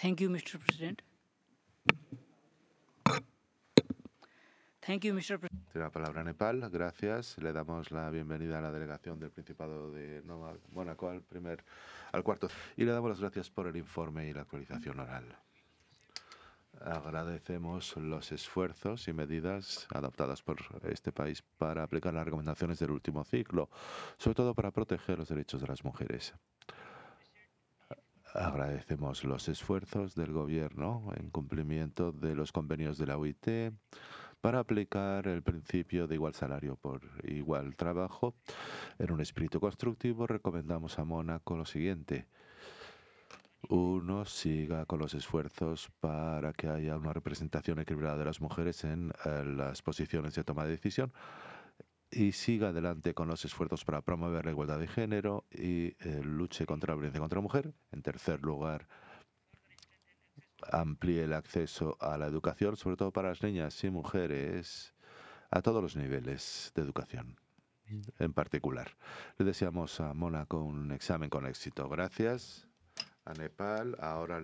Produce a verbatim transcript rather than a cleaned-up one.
Thank you, mister President. Thank you, mister President. Tiene la palabra Nepal. Gracias. Le damos la bienvenida a la delegación del Principado de Nueva Mónaco al primer, al cuarto. Y le damos las gracias por el informe y la actualización oral. Agradecemos los esfuerzos y medidas adoptadas por este país para aplicar las recomendaciones del último ciclo, sobre todo para proteger los derechos de las mujeres. Agradecemos los esfuerzos del Gobierno en cumplimiento de los convenios de la O I T para aplicar el principio de igual salario por igual trabajo. En un espíritu constructivo, recomendamos a Mónaco lo siguiente. Uno, siga con los esfuerzos para que haya una representación equilibrada de las mujeres en eh, las posiciones de toma de decisión y siga adelante con los esfuerzos para promover la igualdad de género y eh, luche contra la violencia contra la mujer. En tercer lugar, amplíe el acceso a la educación, sobre todo para las niñas y mujeres, a todos los niveles de educación. En particular, le deseamos a Mónaco un examen con éxito. Gracias a Nepal. Ahora